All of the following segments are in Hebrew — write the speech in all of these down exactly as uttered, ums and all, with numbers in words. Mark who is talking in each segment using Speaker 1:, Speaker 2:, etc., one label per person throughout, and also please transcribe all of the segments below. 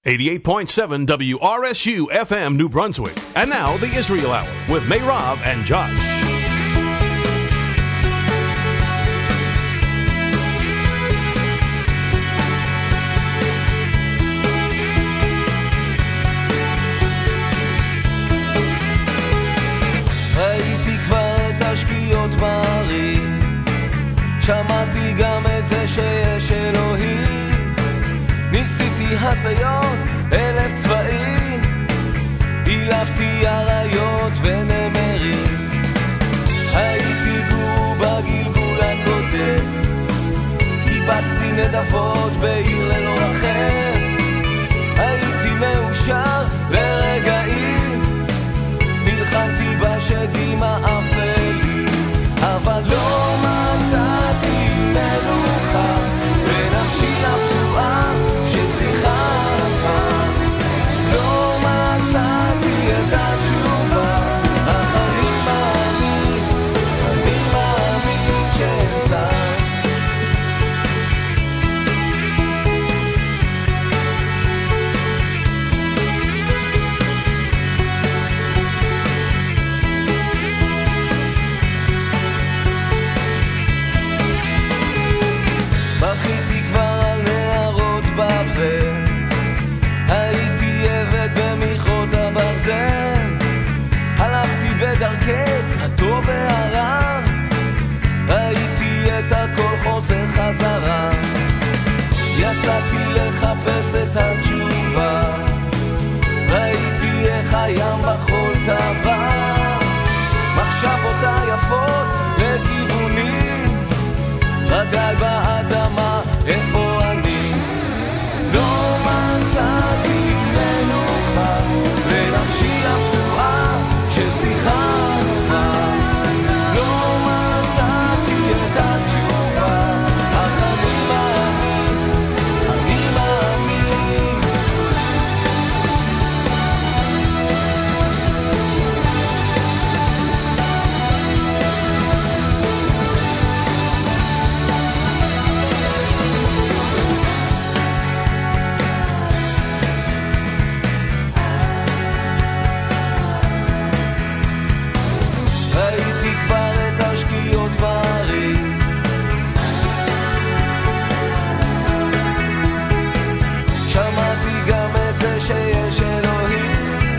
Speaker 1: eighty-eight point seven W R S U F M New Brunswick. And now the Israel Hour with Meirav and Josh.
Speaker 2: ראיתי כבר את השקיעות בערים, שמעתי גם את זה שיש אלוהים, ניסיתי הזיות אלף צבעים, אילפתי אריות ונמרים, הייתי גור בגלגול הקודם, קיבצתי נדבות בעיר ללא רחם, הייתי מאושר לרגעים, נלחמתי בשדים האפלים, אבל לא מצאתי מנוחה בנפשי הפצועה שצריכה אהבה, לא מצאתי את התשובה, אך אני מאמין, אני מאמין שאמצא. בכיתי כבר על נהרות בבל, הייתי עבד במלכות הברזל, הלכתי בדרכי הטוב והרע, ראיתי את הכל חוזר חזרה, יצאתי לחפש את התשובה, ראיתי איך הים בחול טבע, מחשבותיי יפות לכיוונים, רגל באדמה, איפה אני? לא מצאתי מנוחה לנפשי הפצועה שצריכה אהבה, לא מצאתי את התשובה, אך אני מאמין, אני מאמין. ראיתי כבר את השקיעות בערים, שמעתי גם את זה שיש אלוהים,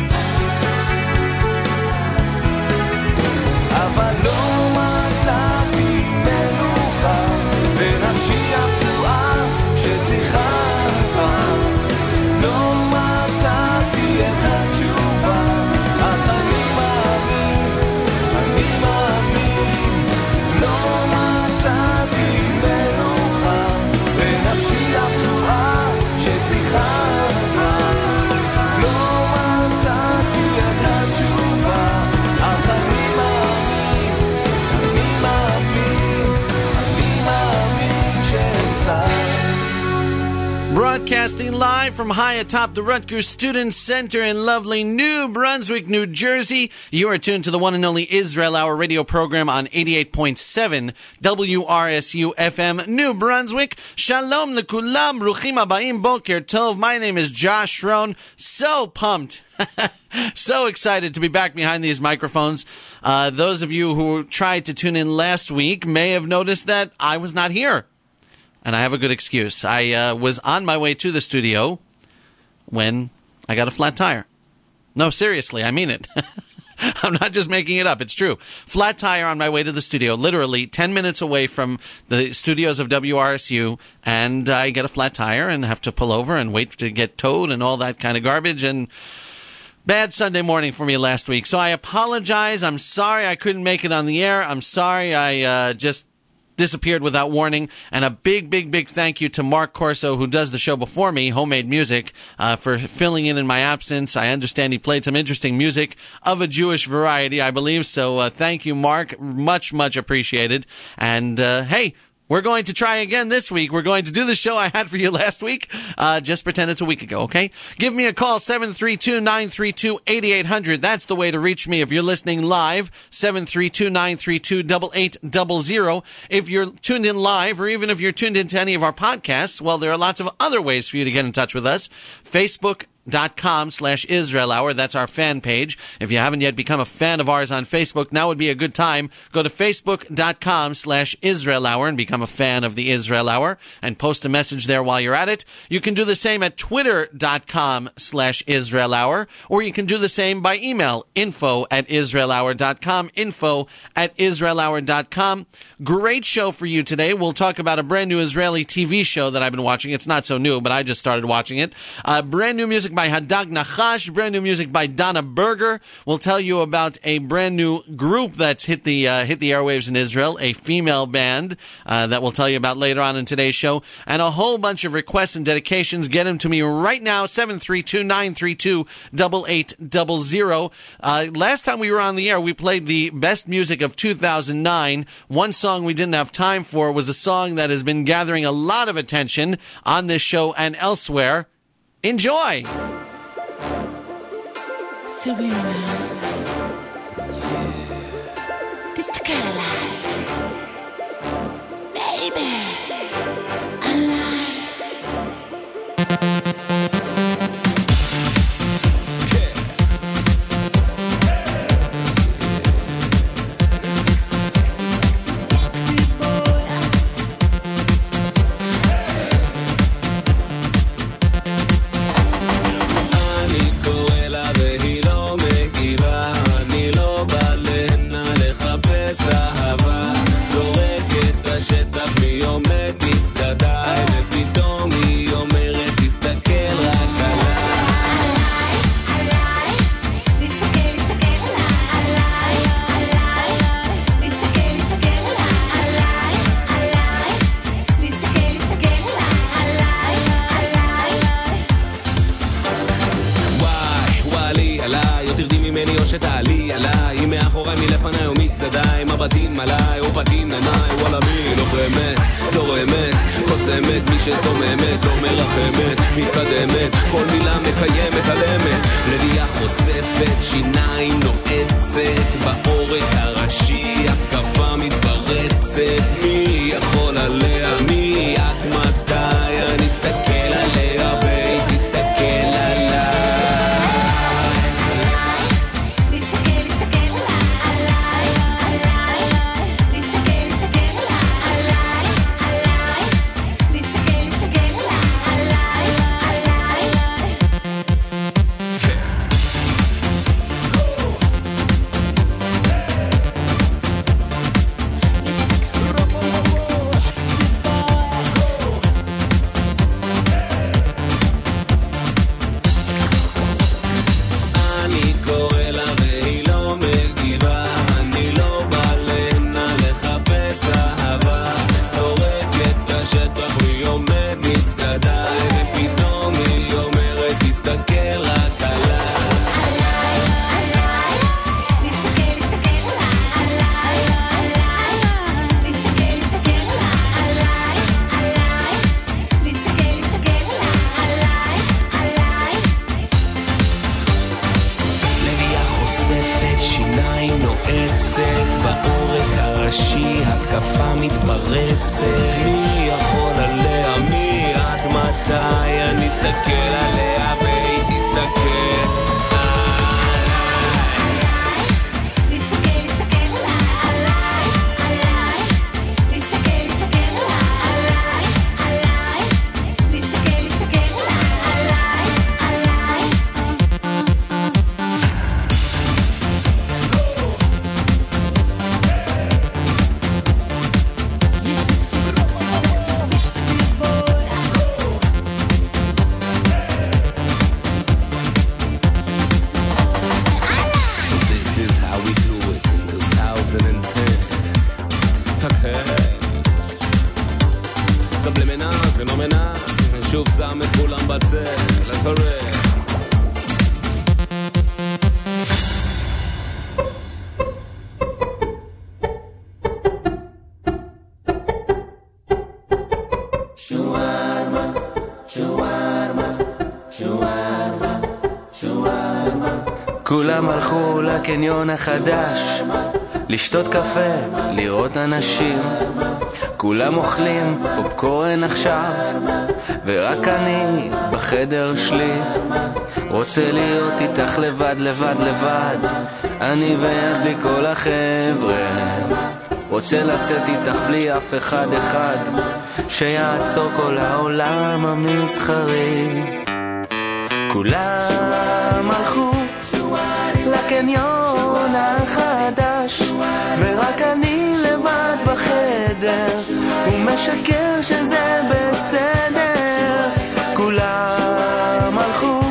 Speaker 2: אבל לא מצאתי מנוחה בנפשי הפצועה שצריכה אהבה, לא מצאתי את התשובה, אך אני מאמין, אני מאמין, לא מצאתי מנוחה בנפשי הפצועה שצריכה אהבה, לא מצאתי את התשובה, אך אני מאמין, אני מאמין, אני מאמין שאמצא.
Speaker 3: Broadcasting live from high atop the Rutgers Student Center in lovely New Brunswick, New Jersey. You are tuned to the one and only Israel Hour radio program on eighty-eight point seven W R S U F M New Brunswick. Shalom lekulam, bruchim habayim, boker tov. My name is Josh Schroen. So pumped. So excited to be back behind these microphones. Uh, those of you who tried to tune in last week may have noticed that I was not here. And I have a good excuse. I uh, was on my way to the studio when I got a flat tire. No, seriously, I mean it. I'm not just making it up. It's true. Flat tire on my way to the studio, literally ten minutes away from the studios of W R S U, and I get a flat tire and have to pull over and wait to get towed and all that kind of garbage, and bad Sunday morning for me last week. So I apologize. I'm sorry I couldn't make it on the air. I'm sorry I uh, just disappeared without warning, and a big, big, big thank you to Mark Corso, who does the show before me, Homemade Music, uh, for filling in in my absence. I understand he played some interesting music of a Jewish variety, I believe, so uh, thank you, Mark. Much, much appreciated. And, uh, hey, We're going to try again this week. We're going to do the show I had for you last week. Uh, just pretend it's a week ago, okay? Give me a call, seven three two, nine three two, eight eight hundred. That's the way to reach me if you're listening live, seven three two, nine three two, eight eight zero zero. If you're tuned in live, or even if you're tuned into any of our podcasts, well, there are lots of other ways for you to get in touch with us. Facebook dot com slash Israel Hour. That's our fan page. If you haven't yet become a fan of ours on Facebook, now would be a good time. Go to Facebook dot com slash Israel Hour and become a fan of the Israel Hour and post a message there while you're at it. You can do the same at Twitter dot com slash Israel Hour, or you can do the same by email, info at Israel Hour dot com, info at Israel Hour dot com. Great show for you today. We'll talk about a brand new Israeli T V show that I've been watching. It's not so new, but I just started watching it. Uh, brand new music by Hadag Nachash, brand new music by Donna Berger. We'll tell you about a brand new group that's hit the uh, hit the airwaves in Israel, a female band uh, that we'll tell you about later on in today's show, and a whole bunch of requests and dedications. Get them to me right now, seven three two, nine three two, eight eight zero zero. Uh, last time we were on the air, we played the best music of two thousand nine. One song we didn't have time for was a song that has been gathering a lot of attention on this show and elsewhere. Enjoy!
Speaker 4: Subliminal. תסתכל עליי, baby, עליי.
Speaker 2: שתעלי עליי, אם מאחוריי מלפניי או מצדדיי, מבטים עליי או בתים עיניי, וואלה מי לא באמת, זורמת, חוסמת, מי שזוממת, לא מרחמת, מתקדמת, כל מילה מקיימת על אמת, רבייה חושפת, שיניים נועצת, בעורק הראשי, התקפה מתפרצת, מי יכול עליה, מי את מתי, אני אסתכל עליה והיא תסתכל עליי.
Speaker 5: כולם הלכו לקניון החדש, לשתות קפה, לראות אנשים. כולם אוכלים פופקורן עכשיו, ורק אני בחדר שלי. רוצה להיות איתך לבד, לבד, לבד, אני ויד לי כל החבר'ה. רוצה לצאת איתך בלי אף אחד אחד, שיעצור כל העולם המסחרי. כולם הלכו לקניון החדש, ורק אני לבד בחדר, הוא משקר שזה בסדר. כולם הלכו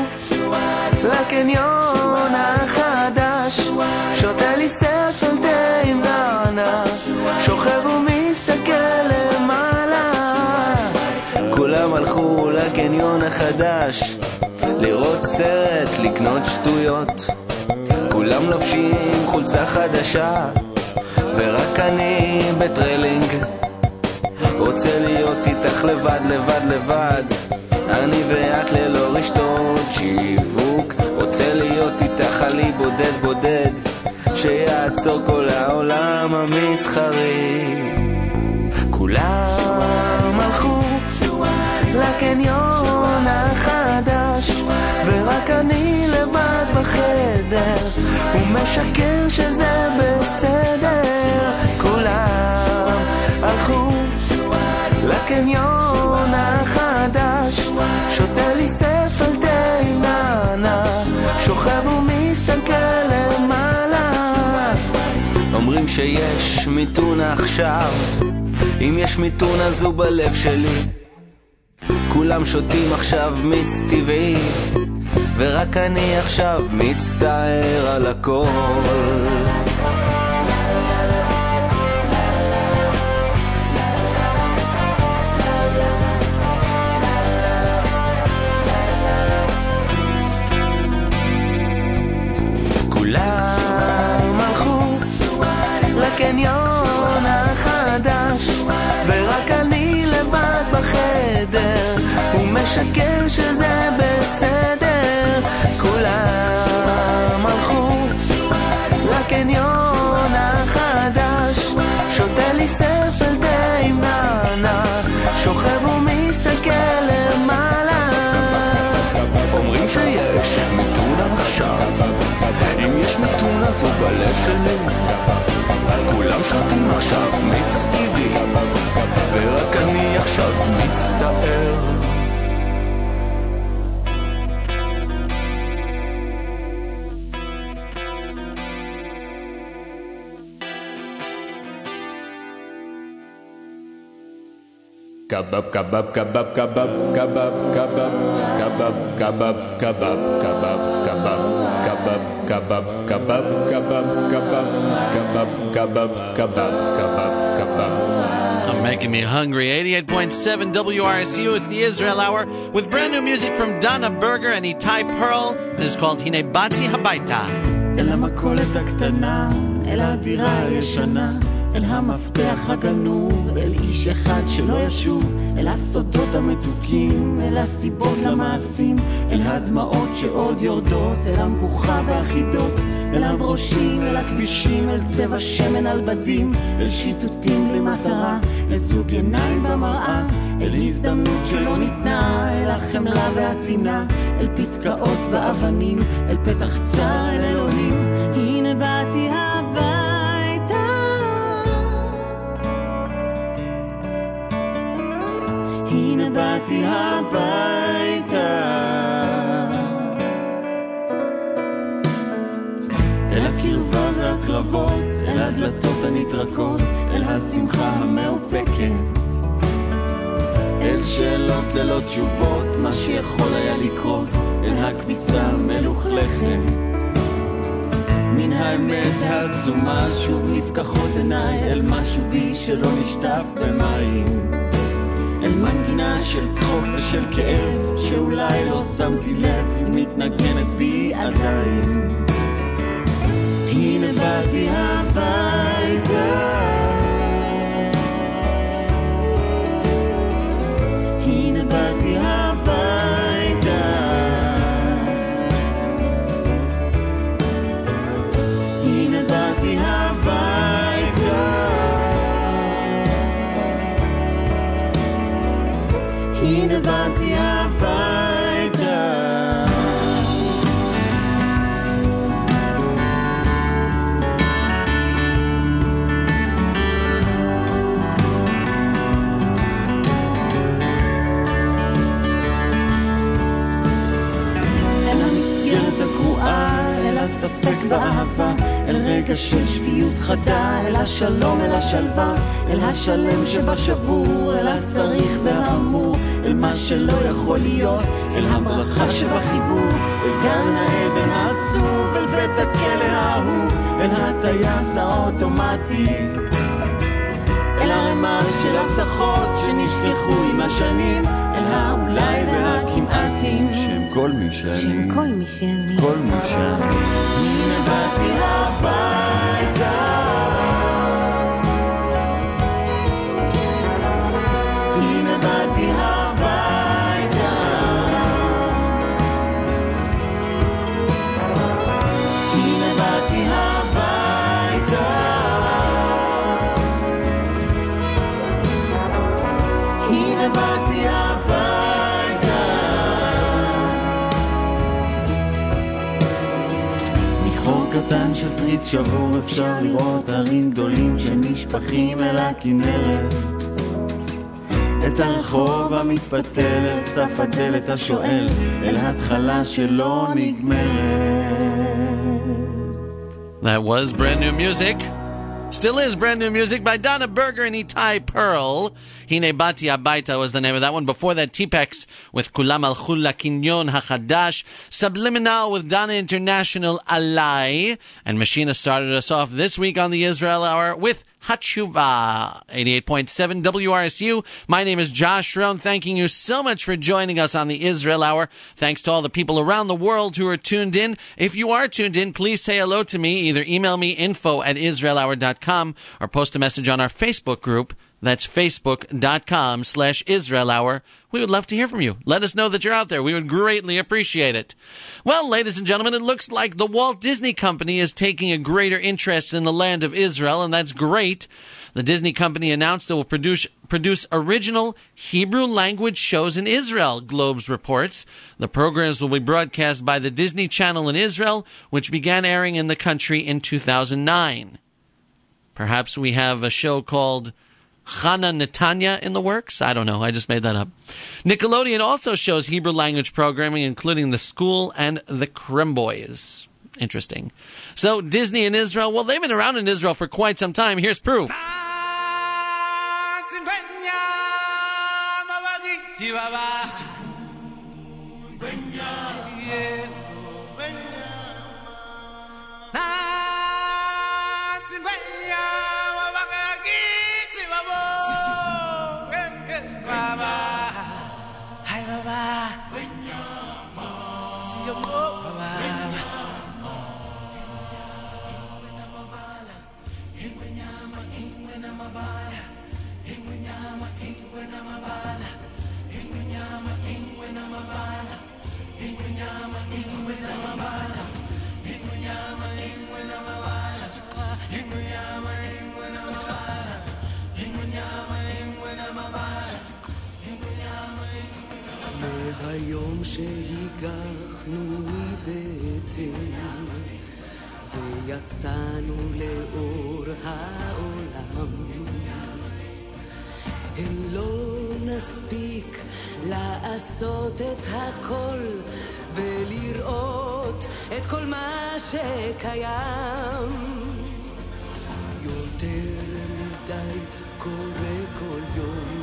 Speaker 5: לקניון החדש, שותה לי ספל תה עם נענה, שוכב ומסתכל למעלה. כולם הלכו לקניון החדש, לראות סרט, לקנות שטויות. כולם לובשים חולצה חדשה, ורק אני בטרלינג. רוצה להיות איתך לבד, לבד, לבד, אני ואת ללא רשתות שיווק. רוצה להיות איתך עלי בודד, בודד, שיעצור כל העולם המסחרי. כולם הלכו לקניון החדש, ורק אני לבד בחדר, הוא משקר שזה בסדר. כולם הלכו לקניון החדש, שותה לי ספל תה עם נענה, שוכב ומסתכל למעלה. אומרים שיש מיתון עכשיו, אם יש מיתון אז הוא בלב שלי. כולם שותים עכשיו מיץ טבעי, ורק אני עכשיו מצטער על הכל. כולם הלכו לקניון החדש, ורק אני לבד בחדר, הוא משקר שזה בסדר. כולם הלכו לקניון החדש, שותה לי ספל תה עם נענה, שוכב ומסתכל למעלה. אומרים שיש מיתון עכשיו, אם יש מיתון אז הוא בלב שלי. כולם שותים עכשיו מיץ טבעי, ורק אני עכשיו מצטער.
Speaker 2: Kebab, kebab, kebab, kebab, kebab, kebab, kebab, kebab, kebab, kebab, kebab, kebab, kebab, kebab, kebab, kebab, kebab, kebab, kebab, kebab.
Speaker 3: I'm making me hungry. eighty-eight point seven W R S U, it's the Israel Hour, with brand new music from Donna Berger and Itai Pearl. This is called Hine Bati Habaita.
Speaker 6: אל המכולת הקטנה, אל הדירה הישנה, אל המפתח הגנוב, אל איש אחד שלא ישוב, אל הסודות המתוקים, אל הסיבות למעשים, אל הדמעות שעוד יורדות, אל המבוכה והחידות, אל הברושים, אל הכבישים, אל צבע שמן על בדים, אל שיטוטים למטרה, אל זוג עיניים במראה, אל הזדמנות שלא ניתנה, אל החמלה והתינה, אל פתקאות באבנים, אל פתח צר, אל אלוהים. הנה באתי הביתה, הנה באתי הביתה, אל הקרבה והקרבות, אל הדלתות הנתרקות, אל השמחה המאופקת, אל שאלות ללא תשובות, מה שיכול היה לקרות, אל הכביסה המלוכלכת. מן האמת העצומה שוב נפקחות עיניי, אל משהו בי שלא נשטף במים, אל מנגינה של צחוק ושל כאב, שאולי לא שמתי לב, מתנגנת בי עדיין. הנה באתי הביתה, הנה באתי הביתה, ספק באהבה, אל רגע של שפיות חדה, אל השלום, אל השלווה, אל השלם שבשבור, אל הצריך והאמור, אל מה שלא יכול להיות, אל הברכה שבחיבור, אל גן העדן העצוב, אל בית הכלא האהוב, אל הטייס האוטומטי, אל הרמה של הבטחות שנשכחו עם השנים, אל האולי והכמעטים,
Speaker 7: שם כל מי שאני,
Speaker 4: שם כל מי שאני,
Speaker 7: כל מי שאני.
Speaker 6: הנה באתי הביתה, הנה באתי הביתה, הנה באתי הביתה, הנה באתי הביתה. מחור קטן של תריס שבור אפשר לראות הרים גדולים שנשפכים אל הכנרת, את הרחוב המתפתל אל סף הדלת השואל, אל התחלה שלא נגמרת.
Speaker 3: That was brand new music. Still is brand new music by Donna Berger and Itai Pearl. Hine Bati Abaita was the name of that one. Before that, T-Pex with Kulam Alchul Lakinyon HaChadash. Subliminal with Donna International Alai. And Machina started us off this week on the Israel Hour with Hatshuva. eighty-eight point seven W R S U. My name is Josh Rohn. Thanking you so much for joining us on the Israel Hour. Thanks to all the people around the world who are tuned in. If you are tuned in, please say hello to me. Either email me info at israel hour dot com or post a message on our Facebook group. That's facebook.com slash Israel Hour. We would love to hear from you. Let us know that you're out there. We would greatly appreciate it. Well, ladies and gentlemen, it looks like the Walt Disney Company is taking a greater interest in the land of Israel, and that's great. The Disney Company announced it will produce produce original Hebrew language shows in Israel, Globes reports. The programs will be broadcast by the Disney Channel in Israel, which began airing in the country in two thousand nine. Perhaps we have a show called Chana Netanya in the works? I don't know. I just made that up. Nickelodeon also shows Hebrew language programming, including The School and The Creme Boys. Interesting. So Disney in Israel, well, they've been around in Israel for quite some time. Here's proof.
Speaker 8: מהיום שהיגחנו מבטן ויצאנו לאור העולם, הן לא נספיק לעשות את הכל ולראות את כל מה שקיים. יותר מדי קורה כל יום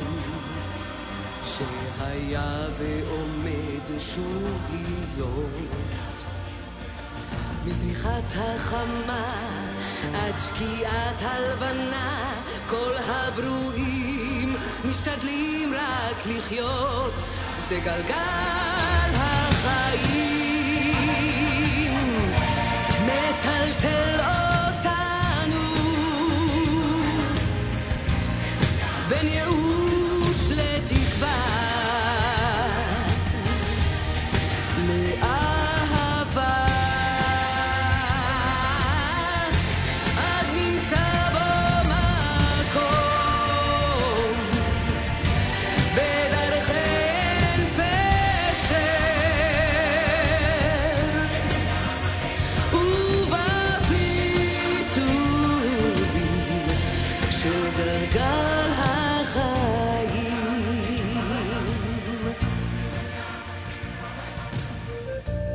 Speaker 8: שהיה ועומד שוב להיות, מזריחת החמה עד שקיעת הלבנה, כל הברואים משתדלים רק לחיות. זה גלגל החיים מטלטל אותנו בין ייאוש לתקווה, לאהבה, עד נמצא בו מקום בדרכן פשר ובפיתולים של גלגל החיים.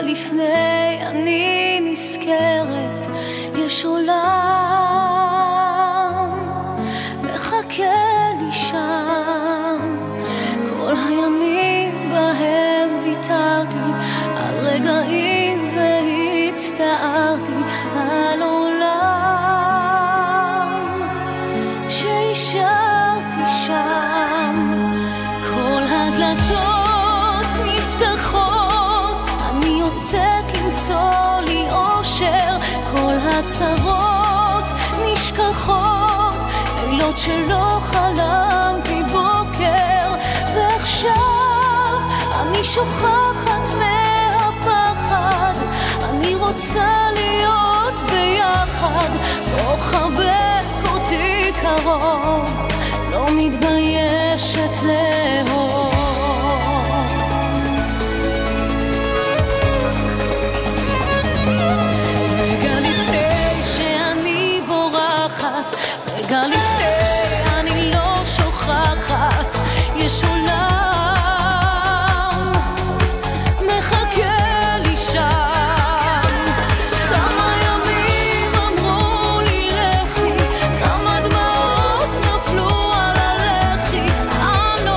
Speaker 9: לפני אני נזכרת, יש עולם מחכה לי שם. כל הימים בהם ויתרתי על רגעים והצטערתי על עולם שהשארתי שם. כל הדלתות נפתחות, אני יוצאת למצוא לי אושר. כל הצרות נשכחות, לילות שלא חלמתי בוקר. ועכשיו אני שוכחת מהפחד, אני רוצה להיות ביחד. בוא חבק אותי קרוב, לא מתביישת לאהוב. רגע לפני שאני בורחת, רגע לפני אני לא שוכחת, יש עולם מחכה לי שם. כמה ימים אמרו לי לכי, כמה דמעות נפלו על הלחי, על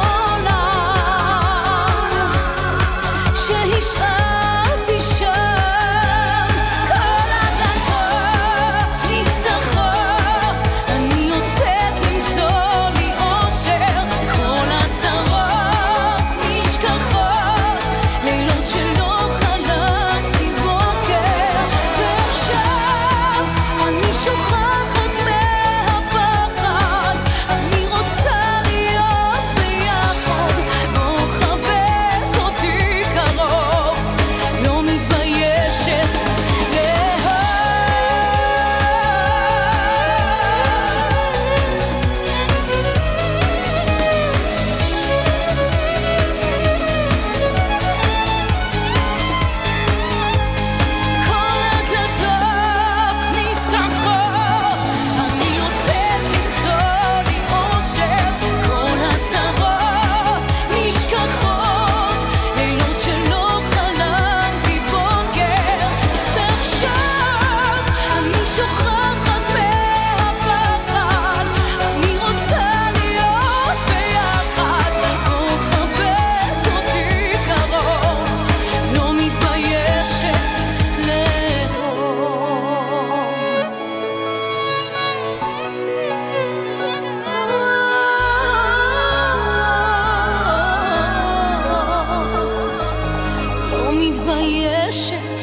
Speaker 9: עולם שהשארתי שם. כל הדלתות נפתחות, אני יוצאת למצוא לי אושר. כל הצרות נשכחות, לילות שלא חלמתי בוקר. ועכשיו אני שוכחת מהפחד, אני רוצה להיות ביחד. בוא חבק אותי קרוב, לא מתביישת כל הדלתות נפתחות, אני יוצאת למצוא לי אושר. כל הצרות נשכחות, לילות שלא חלמתי בוקר. ועכשיו אני שוכחת מהפחד, אני רוצה להיות ביחד. בוא חבק אותי קרוב, לא מתביישת לאהוב, לא מתביישת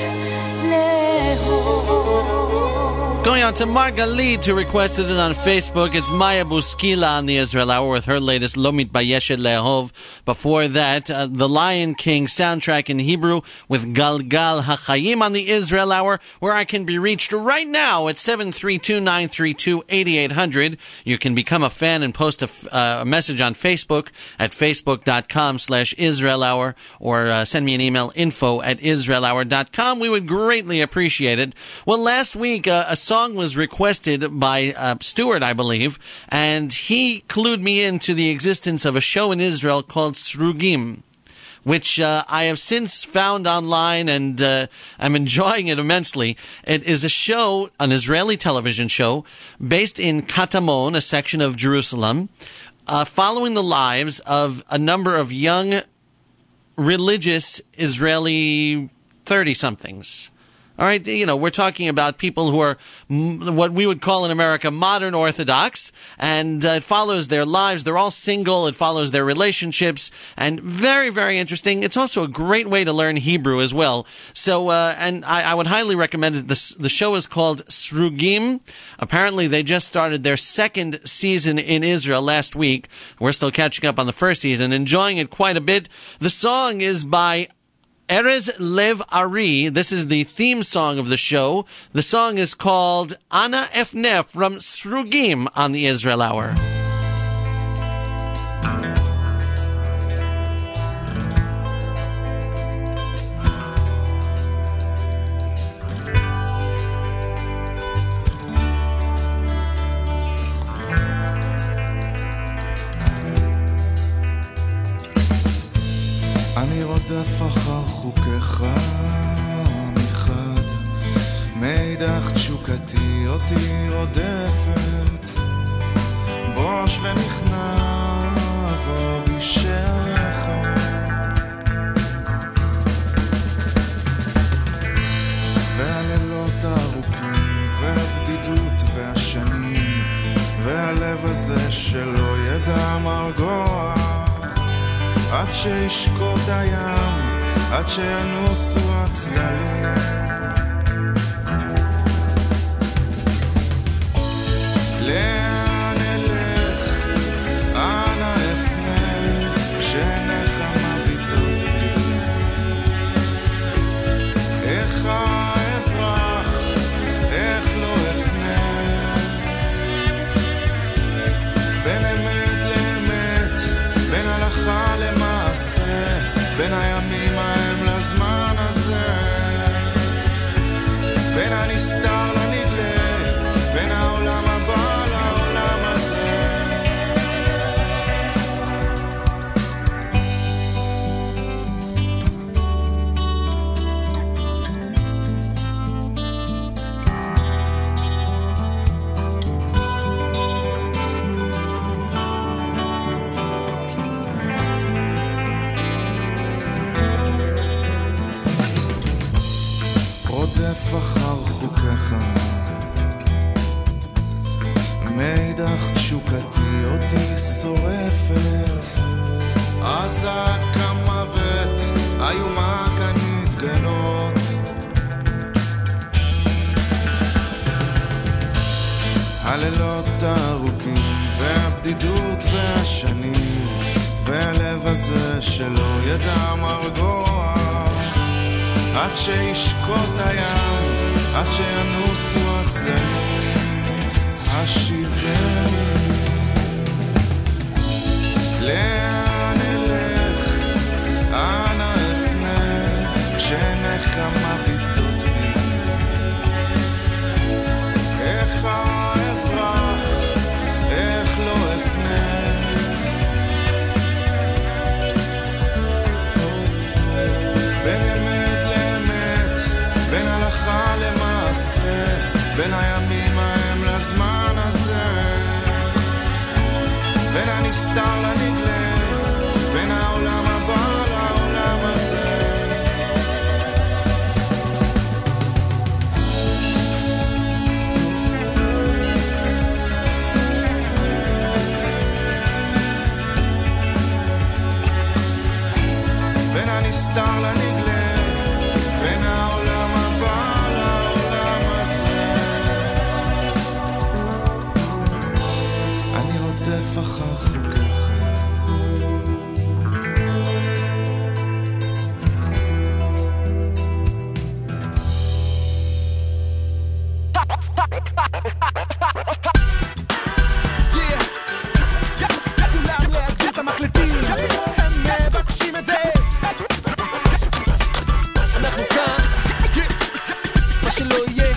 Speaker 9: לאהוב.
Speaker 3: Going out to Margalit, who requested it on Facebook. It's Maya Buskila on the Israel Hour with her latest Lo Mitbayeshet Le'ahov. Before that, uh, the Lion King soundtrack in Hebrew with Galgal HaChaim on the Israel Hour, where I can be reached right now at seven three two, nine three two, eight eight hundred. You can become a fan and post a, f- uh, a message on Facebook at facebook.com slash Israel Hour, or uh, send me an email, info at israel hour dot com. We would greatly appreciate it. Well, last week, uh, a song was requested by uh, Stuart, I believe, and he clued me into the existence of a show in Israel called Srugim, which uh, I have since found online, and uh, I'm enjoying it immensely. It is a show, an Israeli television show, based in Katamon, a section of Jerusalem, uh, following the lives of a number of young religious Israeli thirty-somethings. All right, you know, we're talking about people who are m- what we would call in America modern Orthodox, and uh, it follows their lives. They're all single. It follows their relationships, and very, very interesting. It's also a great way to learn Hebrew as well. So, uh, and I, I would highly recommend it. The, the show is called Srugim. Apparently, they just started their second season in Israel last week. We're still catching up on the first season, enjoying it quite a bit. The song is by Erez Lev Ari. This is the theme song of the show. The song is called Ana Efnef from Srugim on the Israel Hour.
Speaker 10: אני רודף אחר חוקיך, מאידך תשוקתי אותי רודפת, בוש ונכנע בוא בשערך, והלילות הארוכים והבדידות והשנים והלב הזה שלא ידע מרגוע, עד שישקוט הים, עד שינוסו הצללים. לאן אלך, אנה אפנה, כשנחמה ביטות בי, איך אברח, איך לא אפנה, בין אמת לאמת, בין הלכה למעשה, בין הימים ההם לזמן הזה, בין הנסתר לנגלה, בין העולם הבא לעולם הזה. רודף אחר חוקיך, מאידך תשוקתי אותי שורפת, עזה כמוות איומה כאן מתגלות, הלילות הארוכים והבדידות והשנים, והלב הזה שלא ידע מרגוע, עד שישקוט הים, עד שינוסו הצללים, השיבני. לאן אלך, אנה אפנה, כשנחמה ביטות בי, איך אברח, איך לא אפנה, בין אמת לאמת, בין הלכה למעשה, בין הימים ההם לזמן הזה, בין הנסתר לנגלה, בין העולם הבא לעולם הזה. בין הנסתר לנגלה, בין העולם הבא לעולם הזה. אני רודף אחר חוקיך,
Speaker 11: כולם להגדיר את המחלטים, הם מבקשים את זה, אנחנו כאן, מה שלא יהיה,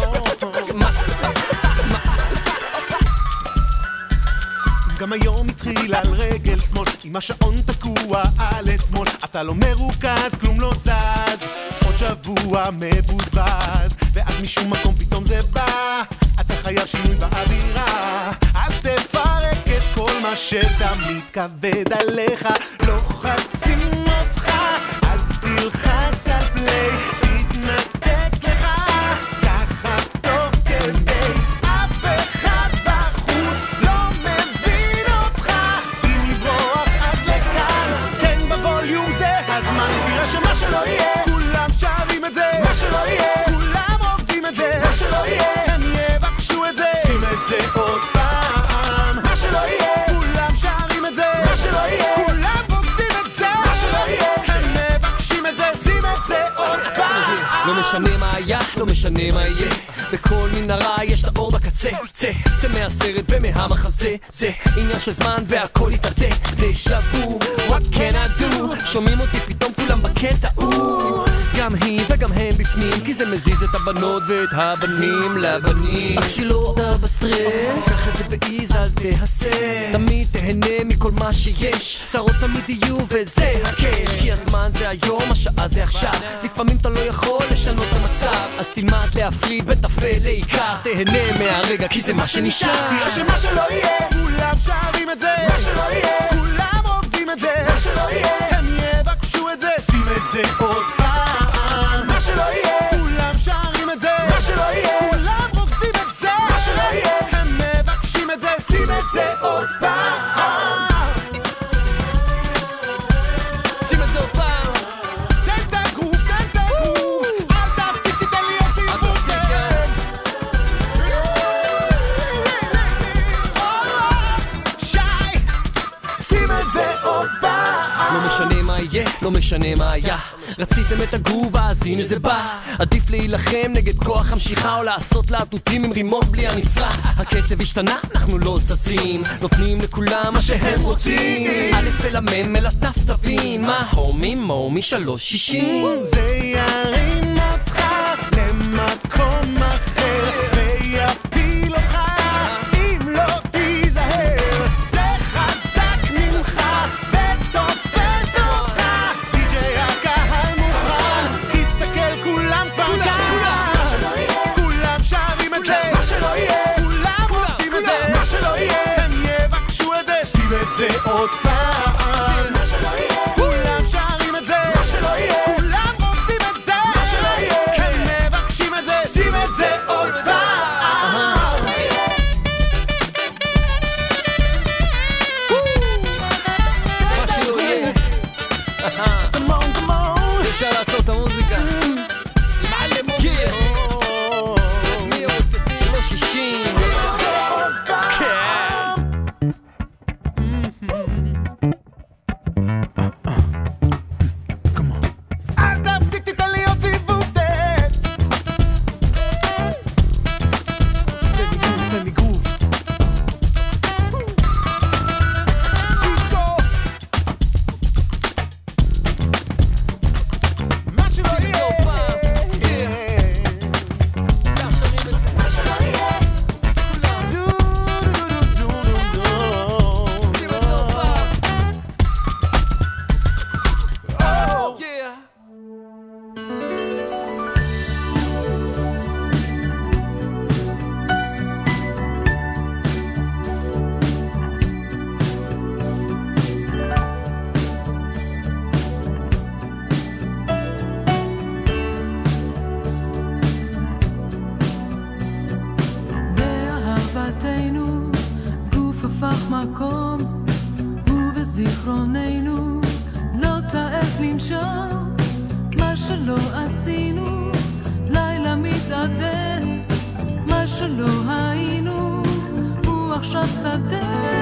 Speaker 11: גם היום התחיל על רגל שמאל, עם השעון תקוע על אתמול, אתה לא מרוכז, כלום לא זז, עוד שבוע מבוזבז, ואז משום מקום פתאום זה בא, אתה חייב שינוי באווירה, אז תפרק את כל מה שתמיד כבד עליך, לוחצים אותך, אז תלחץ על פליי, תתנתק לך, ככה תוך כדי, אף אחד בחוץ לא מבין אותך, אם לברוח אז לכאן, תן בווליום זה הזמן, תראה שמה שלא יהיה, כולם שרים את זה, מה שלא יהיה, כולם רוקדים את זה, מה שלא יהיה, הם יבקשו את זה, שים את זה עוד פעם, מה שלא יהיה, כולם שרים את זה, מה שלא יהיה, כולם רוקדים את זה, מה שלא יהיה, הם מבקשים את זה, שים את זה עוד פעם.
Speaker 12: לא משנה מה היה, לא משנה מה יהיה, בכל מנהרה יש את האור בקצה, צא, צא מהסרט ומהמחזה, זה עניין של זמן והכל יתעדה, דשאבו, what can I do, שומעים אותי פתאום כולם בקטע, גם היא וגם הם בפנים, כי זה מזיז את הבנות ואת הבנים לבנים. אך שלא אתה בסטרס, קח את זה באיז, אל תהסס, תמיד תהנה מכל מה שיש, צרות תמיד יהיו וזה הקש, כי הזמן זה היום, השעה זה עכשיו, לפעמים אתה לא יכול לשנות את המצב, אז תלמד להפריד ותפל לעיקר, תהנה מהרגע כי זה מה שנשאר.
Speaker 11: תראה שמה שלא יהיה, כולם שרים את זה, מה שלא יהיה, כולם רוקדים את זה, מה שלא יהיה, הם יבקשו את זה, שים את זה עוד פעם, מה שלא יהיה, כולם שרים את זה, מה שלא יהיה, כולם רוקדים את זה, מה שלא יהיה, הם מבקשים את זה, שים את זה עוד פעם,
Speaker 12: שים את זה עוד פעם,
Speaker 11: תן את הגרוב, תן את הגרוב, אל תפסיק, תיתן לי עוד סיפור, שי, שים את זה עוד פעם.
Speaker 12: לא משנה מה יהיה, לא משנה מה היה, רציתם את הגרוב, אז הנה זה בא. עדיף להילחם נגד כוח המשיכה, או לעשות להטוטים עם רימון בלי הנצרה. הקצב השתנה, אנחנו לא זזים, נותנים לכולם מה שהם רוצים. א' אל המם אל התף תבין, מה הומי מומי שלוש שישים.
Speaker 11: זה ירים אותך למקום אחר ויפיל אותך אם לא תיזהר, זה חזק ממך ותופס אותך, די-ג'יי הקהל מוכן, תסתכל כולם כבר כאן, כולם שרים את זה, מה שלא יהיה, כולם רוצים את זה, מה שלא יהיה, הם יבקשו את זה, שים את זה עוד פעם, מה שלא יהיה, כולם שרים את זה, מה שלא יהיה, כולם רוצים את זה, מה שלא יהיה, הם מבקשים את זה, שים את זה עוד פעם.
Speaker 12: אפשר לעצור את המוזיקה מעלה מוזיקה מי עושה שלוש שישים
Speaker 11: אל תפסיק, תיתן לי עוד סיבוב, תן תן לי גרוב, Let's go. מה שלא יהיה,
Speaker 12: כולם שרים את זה,
Speaker 11: מה שלא יהיה, דו דו דו דו דו,
Speaker 12: שים את זה עוד פעם.
Speaker 11: Oh.
Speaker 12: Yeah.
Speaker 6: באהבתנו גוף הפך מקום, ובזיכרוננו לא תעז לנשום, מה שלא עשינו לילה מתעדן, מה שלא היינו הוא עכשיו שדה.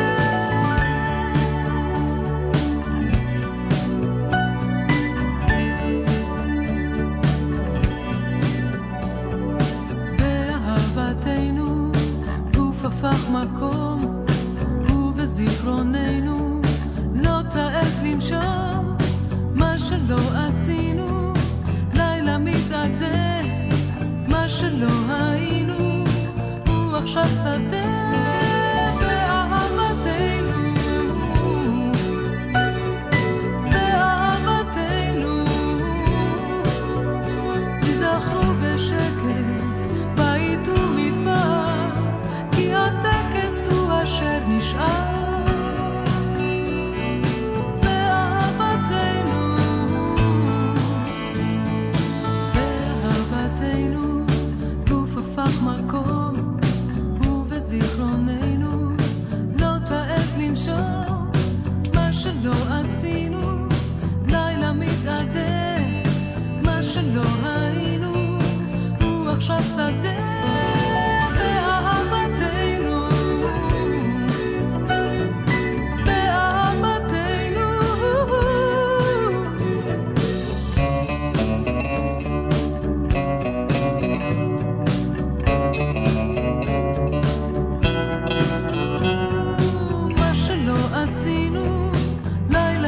Speaker 6: באהבתנו גוף הפך מקום, ובזיכרוננו לא תעז לנשום, מה שלא עשינו לילה מתעדה, מה שלא היינו הוא עכשיו שדה. באהבתנו באהבתנו תזכרו בשקט בית ומדבר, כי הטקס הוא אשר נשאר. באהבתנו באהבתנו גוף הפך מקום, ובזיכרוננו לא תעז לנשום, מה שלא עשינו לילה מתעדה, מה שלא היינו הוא עכשיו שדה. באהבתנו באהבתנו מה שלא עשינו לילה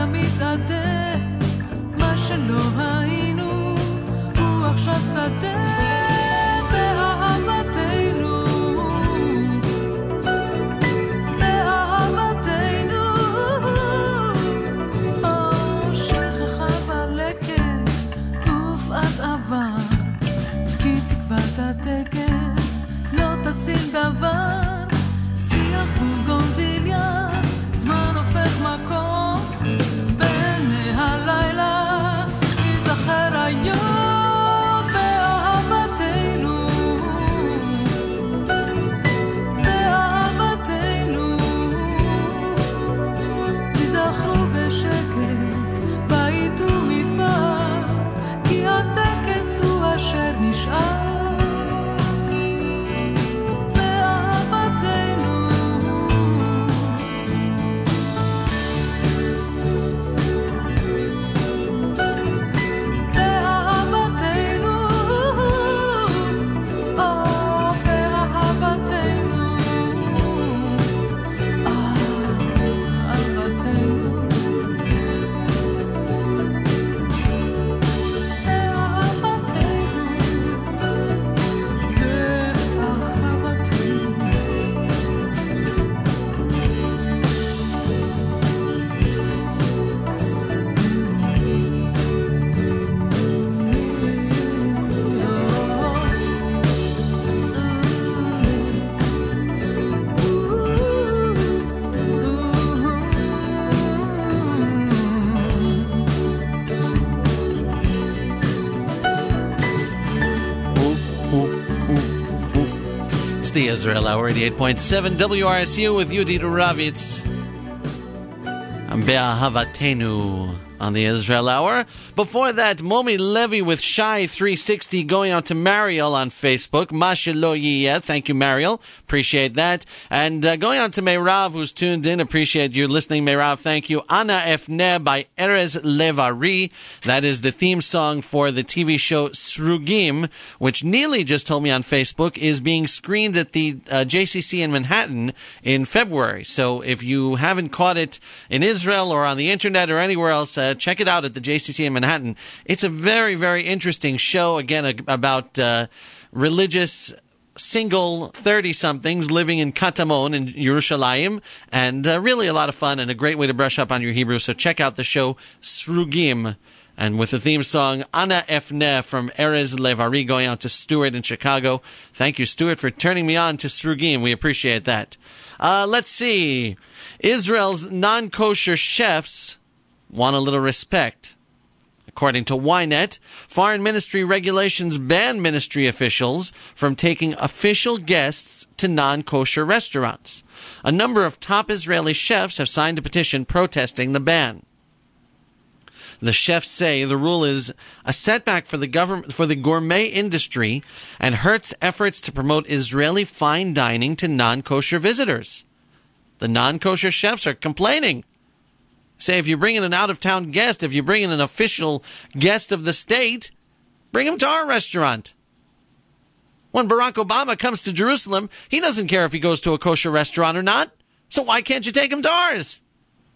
Speaker 3: is the Israel Hour, eighty-eight point seven W R S U with Yudit Ravitz. I'm Be'ahavatenu on the Israel Hour. Before that, Momi Levy with Shy three sixty going out to Mariel on Facebook. Masha Lo Yiyeh. Thank you, Mariel. Appreciate that. And uh, going on to Meirav, who's tuned in. Appreciate you listening, Meirav. Thank you. Ana Efne by Erez Levari. That is the theme song for the T V show Srugim, which Neely just told me on Facebook is being screened at the uh, J C C in Manhattan in February. So if you haven't caught it in Israel or on the internet or anywhere else, uh, check it out at the J C C in Manhattan. It's a very, very interesting show, again, about uh, religious single thirty-somethings living in Katamon in Yerushalayim, and uh, really a lot of fun and a great way to brush up on your Hebrew. So check out the show Srugim, and with the theme song Ana Efne from Erez Levari going out to Stuart in Chicago. Thank you, Stuart, for turning me on to Srugim. We appreciate that. Uh, let's see. Israel's non-kosher chefs want a little respect. According to Ynet, foreign ministry regulations ban ministry officials from taking official guests to non-kosher restaurants. A number of top Israeli chefs have signed a petition protesting the ban. The chefs say the rule is a setback for the government, for the gourmet industry, and hurts efforts to promote Israeli fine dining to non-kosher visitors. The non-kosher chefs are complaining. Say, if you bring in an out-of-town guest, if you bring in an official guest of the state, bring him to our restaurant. When Barack Obama comes to Jerusalem, he doesn't care if he goes to a kosher restaurant or not. So why can't you take him to ours?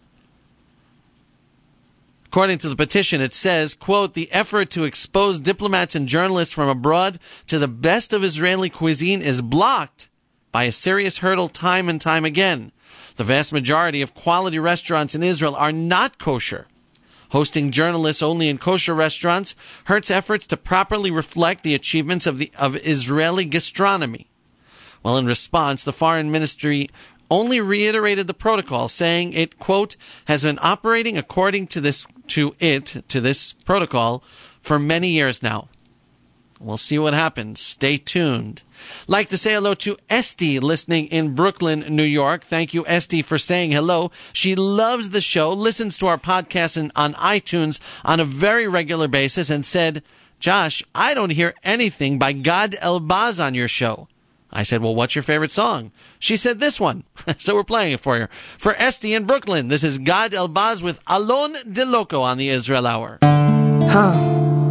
Speaker 3: According to the petition, it says, quote, the effort to expose diplomats and journalists from abroad to the best of Israeli cuisine is blocked by a serious hurdle time and time again. The vast majority of quality restaurants in Israel are not kosher. Hosting journalists only in kosher restaurants hurts efforts to properly reflect the achievements of the of Israeli gastronomy. Well, in response, the foreign ministry only reiterated the protocol, saying it, quote, has been operating according to this to it to this protocol for many years now. We'll see what happens. Stay tuned. Like to say hello to Esty listening in Brooklyn, New York. Thank you, Esty, for saying hello. She loves the show, listens to our podcast in, on iTunes on a very regular basis, and said, Josh, I don't hear anything by Gad Elbaz on your show. I said, well, what's your favorite song? She said this one. So we're playing it for you. For Esty in Brooklyn, this is Gad Elbaz with Alon De Loco on the Israel Hour.
Speaker 13: Huh.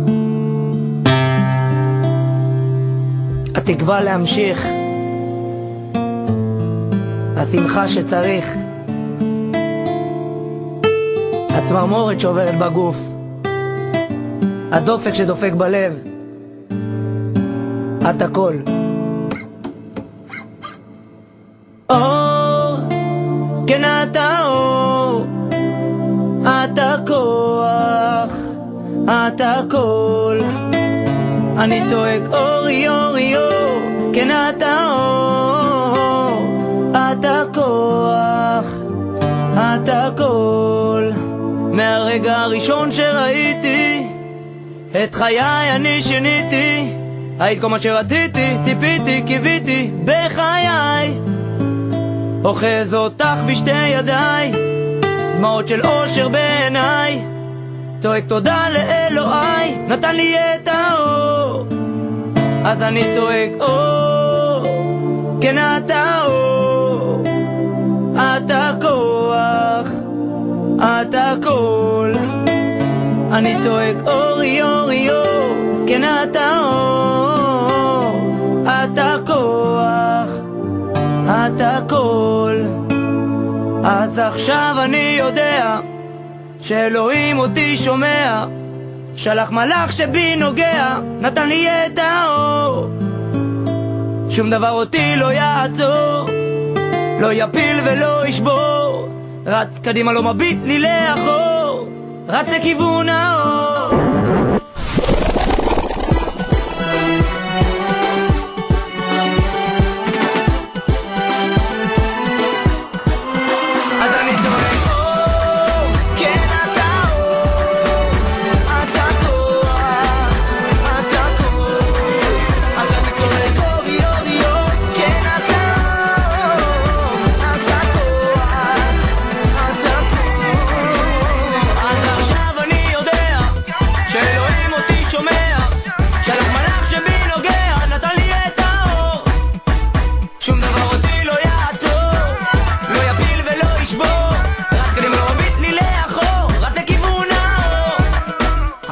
Speaker 13: התקווה להמשיך, השמחה שצריך, הצמרמורת שעוברת בגוף, הדופק שדופק בלב, את הכל. אור, כן אתה אור, את הכוח, את הכל. אני צועק אורי אורי אור, כן אתה אור, אתה כוח, אתה כל. מהרגע הראשון שראיתי את חיי אני שיניתי, היית כל מה שרציתי, ציפיתי, קיוויתי בחיי, אוחז אותך בשתי ידיי, דמעות של אושר בעיניי, צועק תודה לאלוהי, נתן לי את האור, אז אני צועק אור, כן אתה אור, אתה כוח, אתה כל. אני צועק אורי אורי אור, כן אתה אור, אתה כוח, אתה כל. אז עכשיו אני יודע שאלוהים אותי שומע, שלח מלאך שבי נוגע, נתן לי את האור, שום דבר אותי לא יעצור, לא יפיל ולא ישבור, רץ קדימה לא מביט לי לאחור, רץ לכיוון האור.
Speaker 5: כן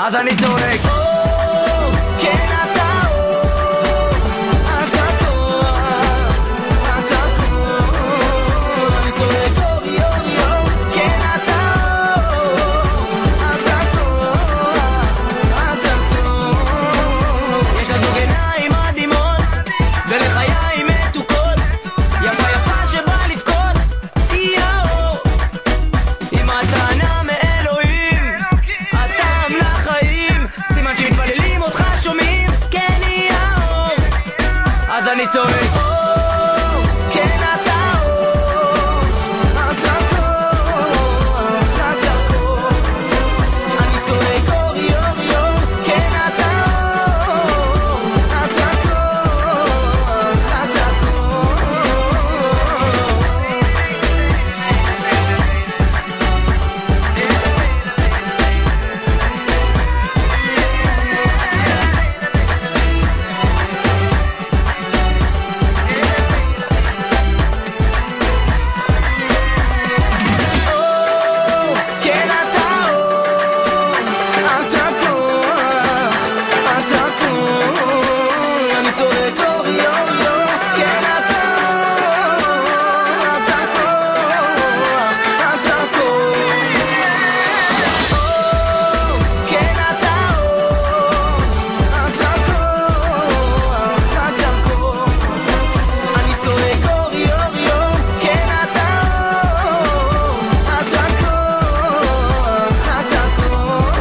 Speaker 13: אז אני צועק אור, כן אתה אור, אתה כוח, אתה כוח. אני צועק אורי אורי אור, כן אתה אור, אתה כוח, אתה כוח. יש לדוג עיניים מדהימות ולחיים מתוקות, יפה יפה שבא לבכות, תהיה אור עם מתנה מאלוהים, הטעם לחיים, סימן שמתפללים אותך שומעים, כן יהיה אור. אז אני צועק אור, כן אתה אור, אתה כוח, אתה כוח. אני צועק אורי אורי אור, כן אתה אור, אתה כוח, אתה כוח. אור, כן אתה אור, אתה כוח, אתה כוח. אני צועק אורי אורי אור, כן אתה אור, אתה כוח, אתה כוח. אור, כן אתה אור, אתה כוח, אתה כוח. אני צועק אורי אורי אור, כן אתה אור, אתה כוח, אתה כוח.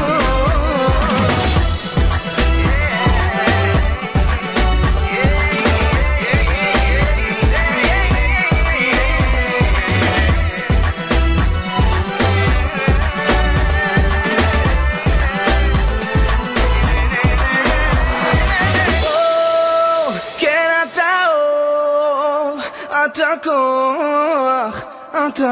Speaker 13: אור, כן אתה אור, אתה כוח, אתה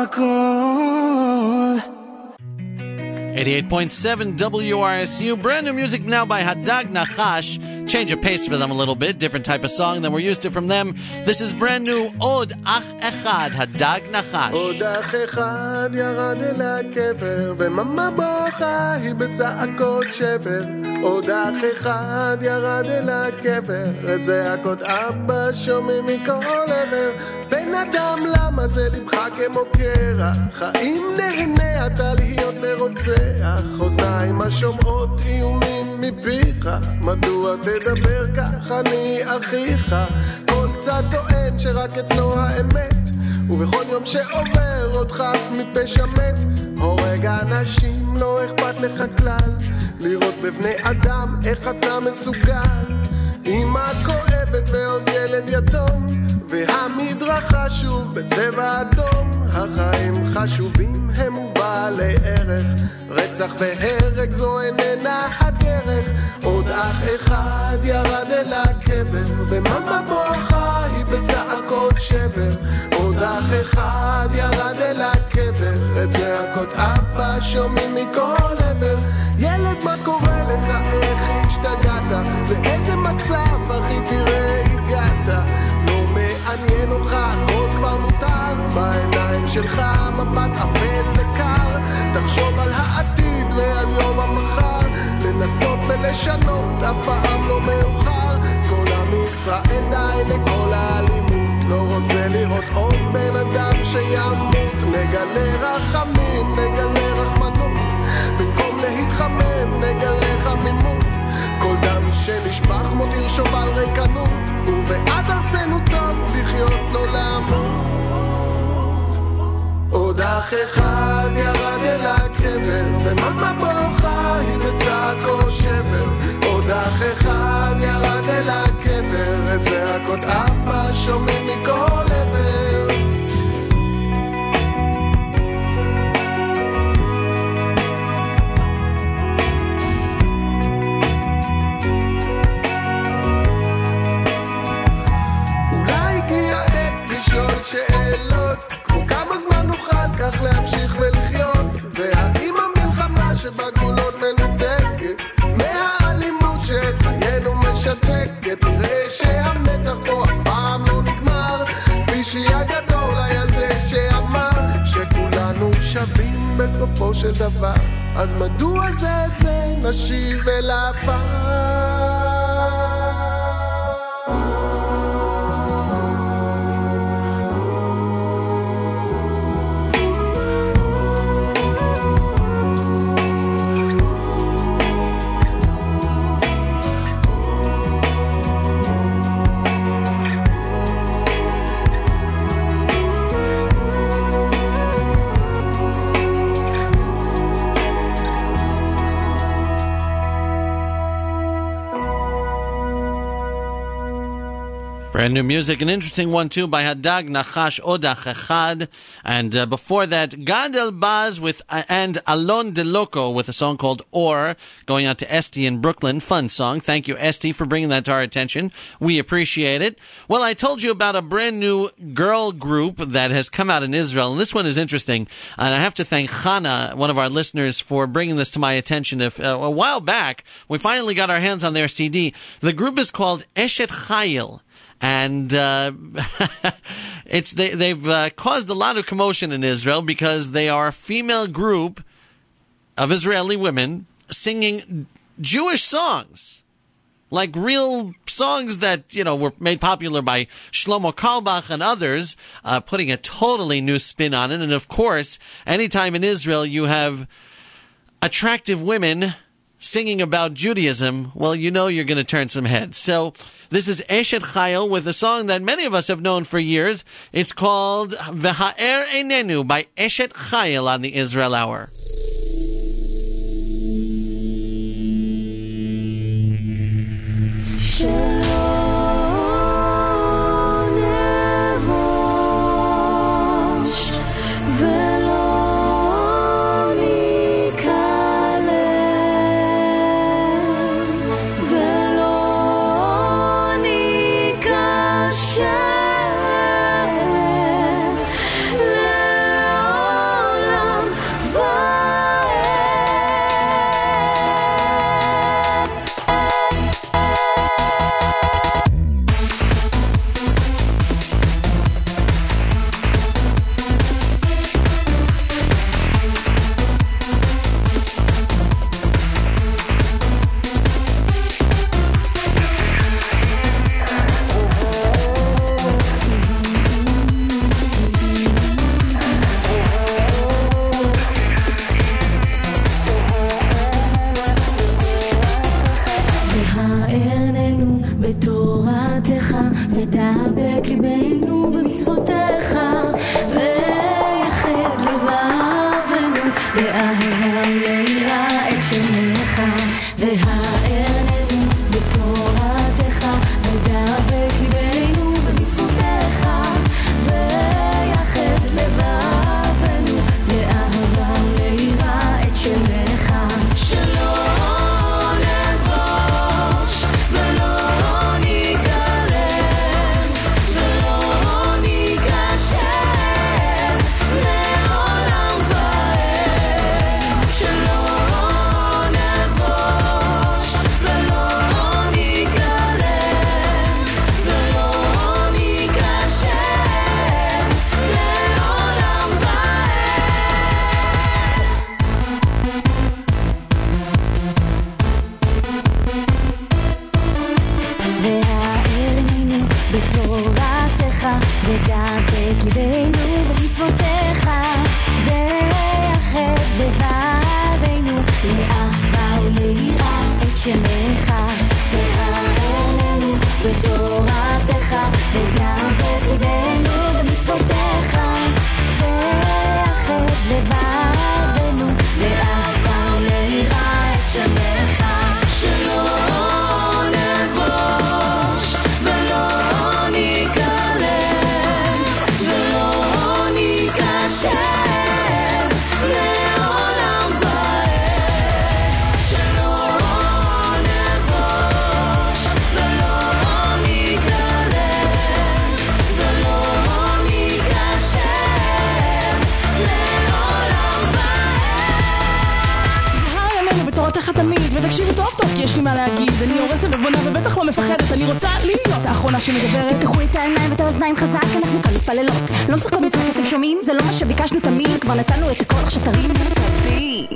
Speaker 13: כוח.
Speaker 3: eighty-eight point seven W R S U. Brand new music now by Hadag Nachash. Change of pace for them a little bit. Different type of song than we're used to from them. This is brand new Od Ach Echad, Hadag Nachash.
Speaker 14: עוד אח אחד ירד אל הקבר, וממה בוכה היא בצעקות שבר. עוד אח אחד ירד אל הקבר, את זעקות אבא שומעים מכל עבר. בן אדם למה זה לבך כמו קרח, חיים נהנה אתה להיות לרוצח. אוזניים השומעות איומים מפיך, מדוע תדבר כך אני אחיך. כל צד טוען שרק אצלו האמת, ובכל יום שעובר עוד חף מפשע מת. הורג אנשים לא אכפת לך כלל, לראות בבני אדם איך אתה מסוגל. אמא כואבת ועוד ילד יתום, והמדרכה שוב בצבע אדום. החיים חשובים הם ובעלי ערך, רצח והרג זו איננה הדרך. עוד אח אחד ירד אל הקבר, וממה בוכה היא בצעקות שבר. עוד אח אחד ירד אל הקבר, את זעקות אבא שומעים מכל עבר. ילד מה קורה לך, איך השתגעת, באיזה מצב אחי תראה הגעת. לא מעניין אותך, הכל כבר מותר, בעיניים שלך מבט אפל וקר. תחשוב על העתיד ועל יום המחר, לנסות ולשנות אף פעם לא מאוחר. כל עם ישראל די לכל האלימות, לא רוצה לראות עוד בן אדם שימות. נגלה רחמים, נגלה רחמנות, במקום להתחמם נגלה חמימות. כל דם שנשפך מותיר שוב על ריקנות, ובעד ארצנו טוב לחיות לא למות. עוד אח אחד ירד אל הקבר, וממה בוכה היא בצעקות שבר. עוד אח אחד ירד אל הקבר, את זעקות אבא שומעים מכל עבר. אולי הגיע עת לשאול שאלות, כמו כמה זמן נוכל כך להמשיך ולחיות, והאם המלחמה שבגבולות מנותקת מהאלימות שאת חיינו משתקת. נראה שהמתח פה אף פעם לא נגמר, כפי הגדול היה זה שאמר שכולנו שווים בסופו של דבר. אז מדוע זה את זה נשיב אל העפר?
Speaker 3: Brand new music, an interesting one too by Hadag Nachash Odach Echad, and uh, before that Gad Elbaz with uh, and Alon DeLoco with a song called Or, going out to Esty in Brooklyn. Fun song. Thank you, Esty, for bringing that to our attention. We appreciate it. Well, I told you about a brand new girl group that has come out in Israel, and this one is interesting. And I have to thank Chana, one of our listeners, for bringing this to my attention. If uh, a while back, we finally got our hands on their C D. The group is called Eshet Chayil. And uh, it's they, they've uh, caused a lot of commotion in Israel because they are a female group of Israeli women singing Jewish songs, like real songs that, you know, were made popular by Shlomo Carlebach and others, uh, putting a totally new spin on it. And of course, anytime in Israel you have attractive women singing about Judaism, well, you know you're going to turn some heads. So this is Eshet Chayil with a song that many of us have known for years. It's called V'ha'er Einenu by Eshet Chayil on the Israel Hour.
Speaker 9: שלא נבוא
Speaker 15: ממני בתורתך תמיד, ותקשיבו טוב טוב כי יש לי מה להגיד. אני הורסת ובונה ובטח לא מפחדת, אני רוצה להיות האחרונה שמדברת.
Speaker 16: תפתחו את העיניים ואת האוזניים חזק, אנחנו כאן מתפללות, לא משחקות משחק, אתם שומעים? זה לא מה שביקשנו תמיד, כבר נתנו את הכל, עכשיו תרים ביט.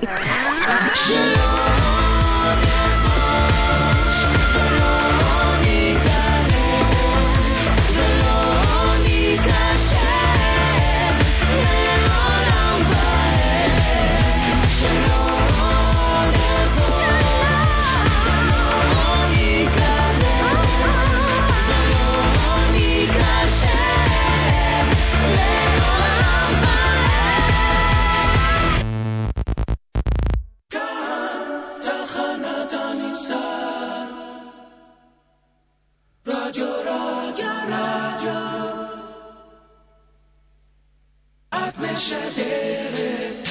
Speaker 5: רדיו, רדיו, רדיו, את משדרת.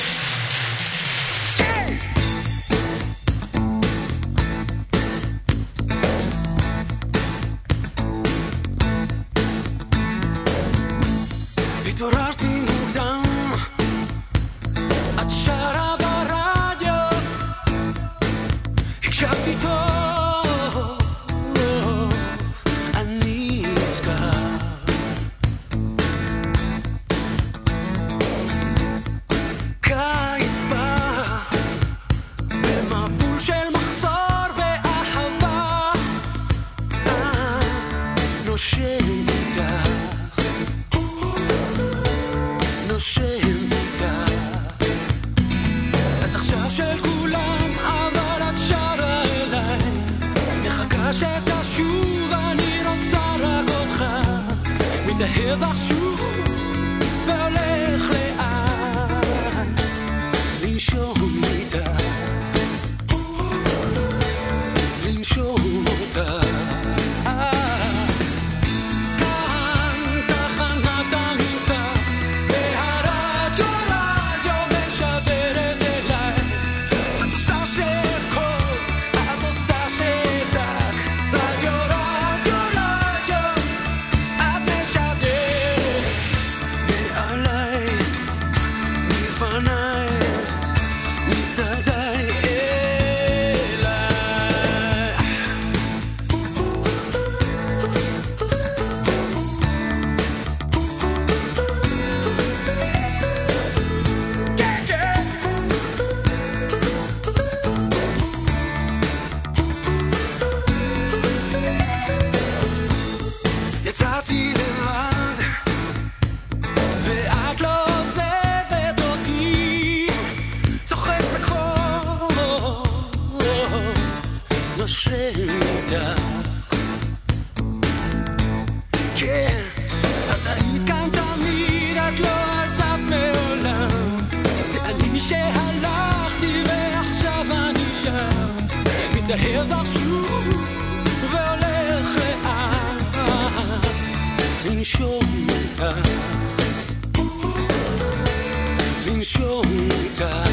Speaker 5: התעוררתי מוקדם, את שרה ברדיו, הקשבתי טוב. שתשוב, אני רוצה רק אותך, מתאהב בך שוב והולך לאט לנשום איתה, לנשום אותה. מתאהב בך שוב והולך לאט לנשום איתך, לנשום איתך.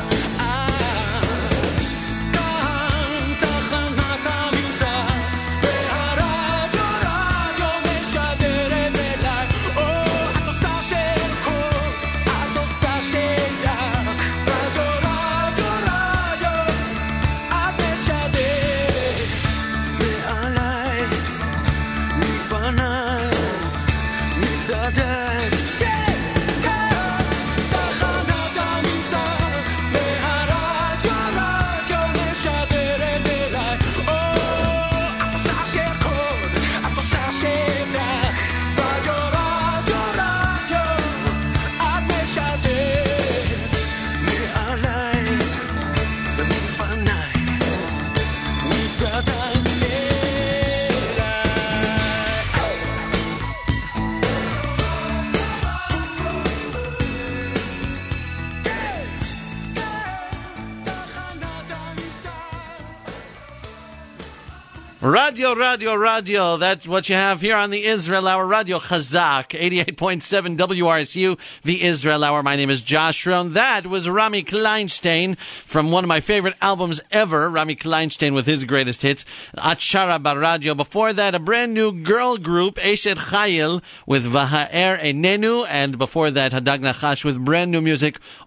Speaker 3: Radio, radio, radio. That's what you have here on the Israel Hour. Radio Chazak, eighty-eight point seven W R S U, the Israel Hour. My name is Josh Rohn. That was Rami Kleinstein from one of my favorite albums ever, Rami Kleinstein with his greatest hits, At Shara Bar Radio. Before that, a brand new girl group, Eshet Chayil with Vaha'er Enenu. And before that, Hadag Nachash with brand new music,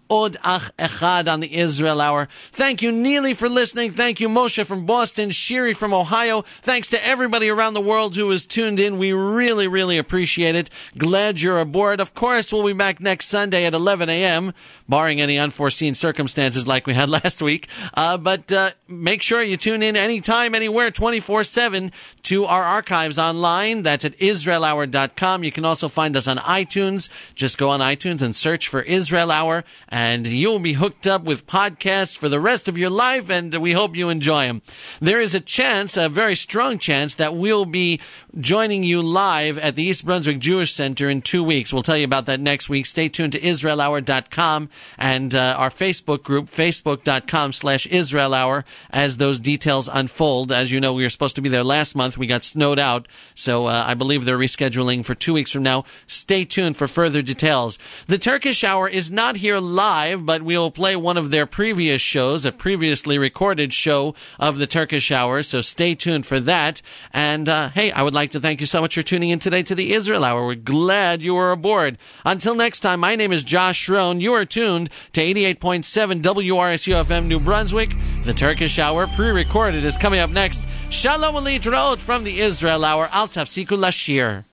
Speaker 3: Od Ach Echad on the Israel Hour. Thank you, Neely, for listening. Thank you, Moshe from Boston, Shiri from Ohio. Thanks to everybody around the world who is tuned in. We really, really appreciate it. Glad you're aboard. Of course, we'll be back next Sunday at eleven a.m., barring any unforeseen circumstances like we had last week. Uh, but uh, make sure you tune in anytime, anywhere, twenty-four seven to our archives online. That's at israel hour dot com. You can also find us on iTunes. Just go on iTunes and search for Israel Hour, and you'll be hooked up with podcasts for the rest of your life, and we hope you enjoy them. There is a chance, a very strong chance, that we'll be joining you live at the East Brunswick Jewish Center in two weeks. We'll tell you about that next week. Stay tuned to israel hour dot com and uh, our Facebook group, facebook dot com slash Israel Hour, as those details unfold. As you know, we were supposed to be there last month. We got snowed out, so uh, I believe they're rescheduling for two weeks from now. Stay tuned for further details. The Turkish Hour is not here live, but we'll play one of their previous shows, a previously recorded show of the Turkish Hour, so stay tuned for that. And uh, hey, I would like to thank you so much for tuning in today to the Israel Hour. We're glad you were aboard. Until next time, my name is Josh Schroen. You are tuned to eighty-eight point seven W R S U F M New Brunswick. The Turkish Hour, pre-recorded, is coming up next. Shalom Alitraot from the Israel Hour. Al Tafsiku Lashir.